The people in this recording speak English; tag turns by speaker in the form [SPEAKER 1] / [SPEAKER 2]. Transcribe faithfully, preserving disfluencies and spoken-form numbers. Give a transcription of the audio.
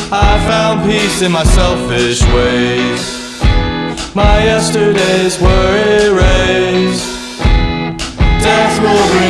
[SPEAKER 1] I found peace in my selfish ways. My yesterdays were erased. Death will bring